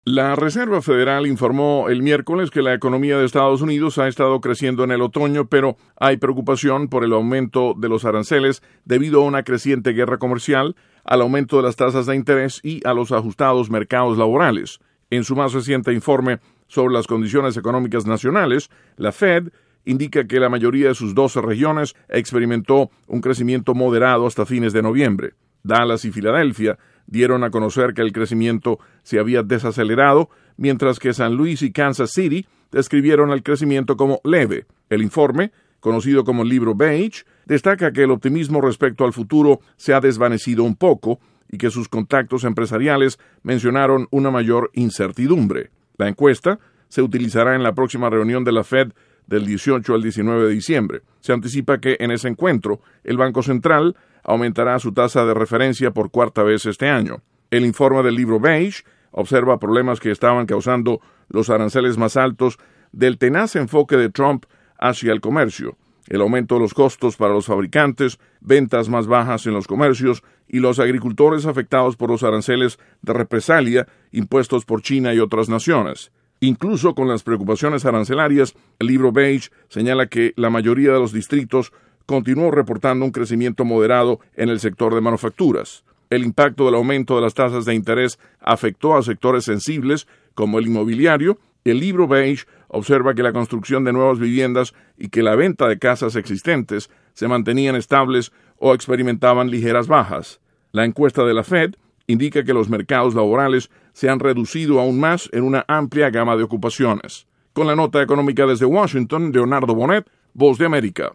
La Reserva Federal informó el miércoles que la economía de Estados Unidos ha estado creciendo en el otoño, pero hay preocupación por el aumento de los aranceles debido a una creciente guerra comercial, al aumento de las tasas de interés y a los ajustados mercados laborales. En su más reciente informe sobre las condiciones económicas nacionales, la Fed indica que la mayoría de sus 12 regiones experimentó un crecimiento moderado hasta fines de noviembre. Dallas y Filadelfia dieron a conocer que el crecimiento se había desacelerado, mientras que San Luis y Kansas City describieron el crecimiento como leve. El informe, conocido como el Libro Beige, destaca que el optimismo respecto al futuro se ha desvanecido un poco y que sus contactos empresariales mencionaron una mayor incertidumbre. La encuesta se utilizará en la próxima reunión de la Fed del 18 al 19 de diciembre. Se anticipa que en ese encuentro el Banco Central aumentará su tasa de referencia por cuarta vez este año. El informe del Libro Beige observa problemas que estaban causando los aranceles más altos del tenaz enfoque de Trump hacia el comercio, el aumento de los costos para los fabricantes, ventas más bajas en los comercios y los agricultores afectados por los aranceles de represalia impuestos por China y otras naciones. Incluso con las preocupaciones arancelarias, el Libro Beige señala que la mayoría de los distritos continuó reportando un crecimiento moderado en el sector de manufacturas. El impacto del aumento de las tasas de interés afectó a sectores sensibles como el inmobiliario. El Libro Beige observa que la construcción de nuevas viviendas y que la venta de casas existentes se mantenían estables o experimentaban ligeras bajas. La encuesta de la Fed indica que los mercados laborales se han reducido aún más en una amplia gama de ocupaciones. Con la nota económica desde Washington, Leonardo Bonet, Voz de América.